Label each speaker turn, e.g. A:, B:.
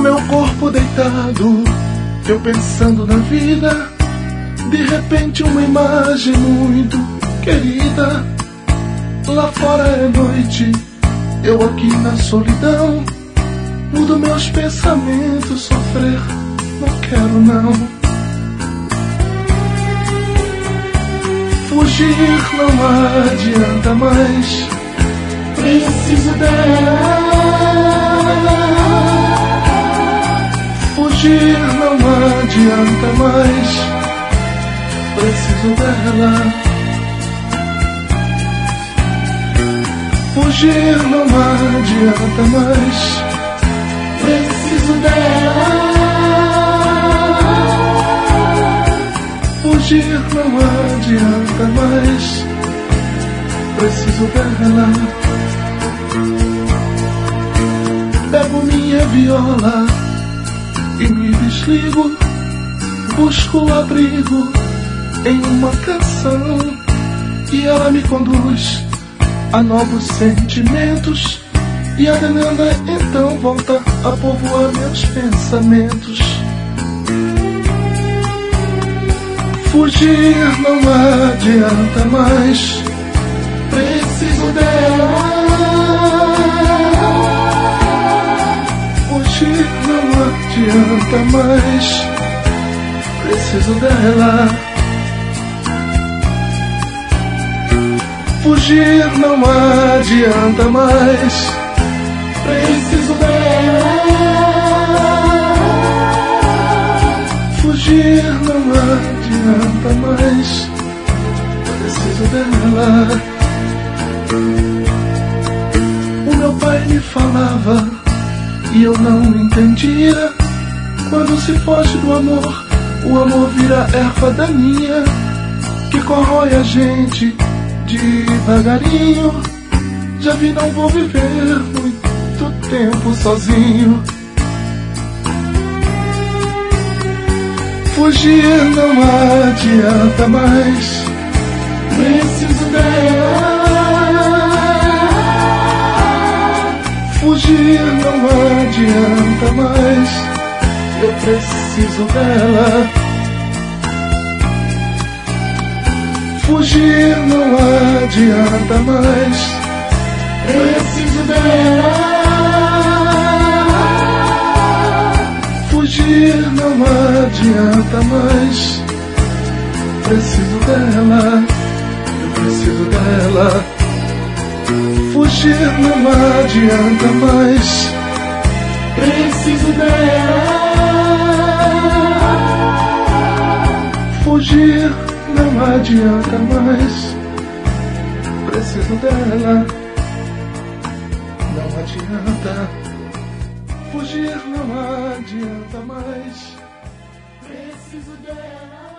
A: meu corpo deitado, eu pensando na vida. De repente uma imagem muito querida. Lá fora é noite, eu aqui na solidão. Mudo meus pensamentos, sofrer não quero não. Fugir não adianta mais, preciso dela. Fugir não adianta mais, preciso dela. Fugir não adianta mais, preciso dela. Fugir não adianta mais, preciso dela. Pego minha viola e me desligo, busco abrigo em uma canção, e ela me conduz a novos sentimentos, e a demanda então volta a povoar meus pensamentos. Fugir não adianta mais, preciso dela. Fugir não adianta mais, preciso dela. Fugir não adianta mais, preciso dela. Fugir não adianta mais, preciso dela. O meu pai me falava e eu não entendia. Quando se foge do amor, o amor vira erva daninha que corrói a gente devagarinho. Já vi, não vou viver muito tempo sozinho. Fugir não adianta mais, preciso dela. Fugir não adianta mais, eu preciso dela. Fugir não adianta mais, preciso dela. Fugir não adianta mais, preciso dela. Eu preciso dela. Fugir não adianta mais, preciso dela. Fugir não adianta mais, preciso dela. Não adianta. Fugir não adianta mais, preciso dela.